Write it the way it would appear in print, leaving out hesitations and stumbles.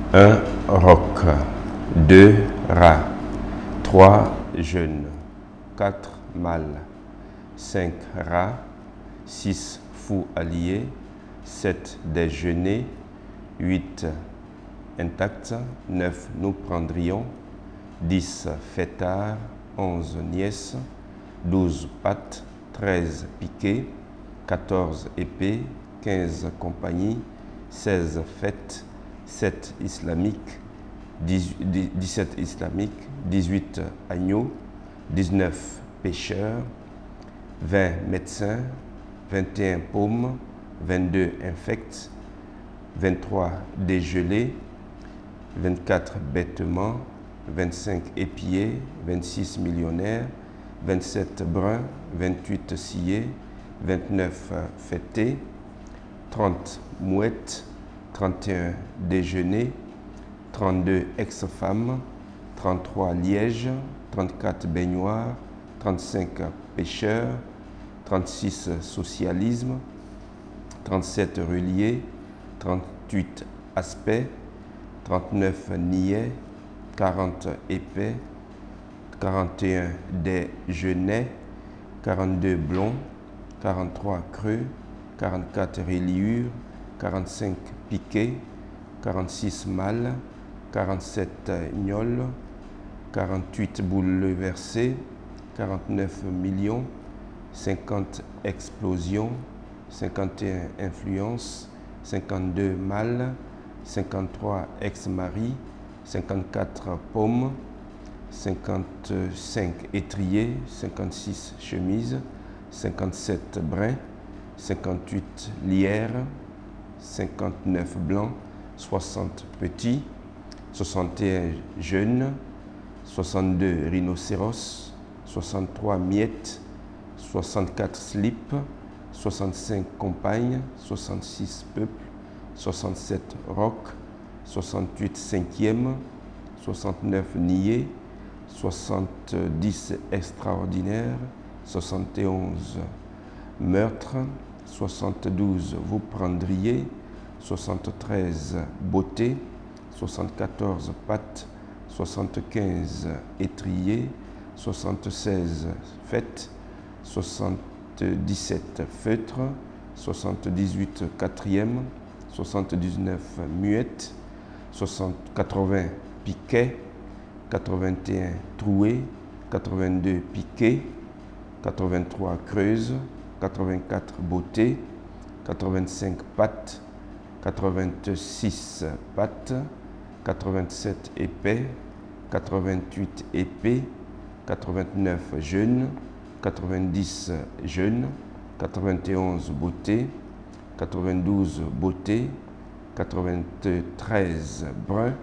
1 roc, 2 rats, 3 jeunes, 4 mâles, 5 rats, 6 fous alliés, 7 déjeuners, 8 intacts, 9 nous prendrions, 10 fêtards, 11 nièces, 12 pattes, 13 piquets, 14 épées, 15 compagnies, 16 fêtes, 7 islamiques, 17 islamiques, 18 agneaux, 19 pêcheurs, 20 médecins, 21 paumes, 22 infects, 23 dégelés, 24 bêtements, 25 épiers, 26 millionnaires, 27 bruns, 28 sciés, 29 fêtés, 30 mouettes, 31 déjeuners, 32 ex-femmes, 33 lièges, 34 baignoires, 35 pêcheurs, 36 socialisme, 37 reliés, 38 aspects, 39 niais, 40 épais, 41 déjeunets, 42 blonds, 43 creux, 44 reliures, 45 piquets, 46 mâles, 47 gnolls, 48 bouleversés, 49 millions, 50 explosions, 51 influences, 52 mâles, 53 ex-maris, 54 pommes, 55 étriers, 56 chemises, 57 brins, 58 lierres, 59 blancs, 60 petits, 61 jeunes, 62 rhinocéros, 63 miettes, 64 slips, 65 compagnes, 66 peuples, 67 rocs, 68 cinquièmes, 69 niais, 70 extraordinaires, 71 meurtres, 72 vous prendriez, 73 beautés, 74 pattes, 75 étriers, 76 fêtes, 77 feutres, 78 quatrièmes, 79 muettes, 80 piquets, 81 trouées, 82 piquets, 83 creuses, 84 beautés, 85 pattes, 86 pattes, 87 épais, 88 épées, 89 jeunes, 90 jeunes, 91 beautés, 92 beautés, 93 bruns,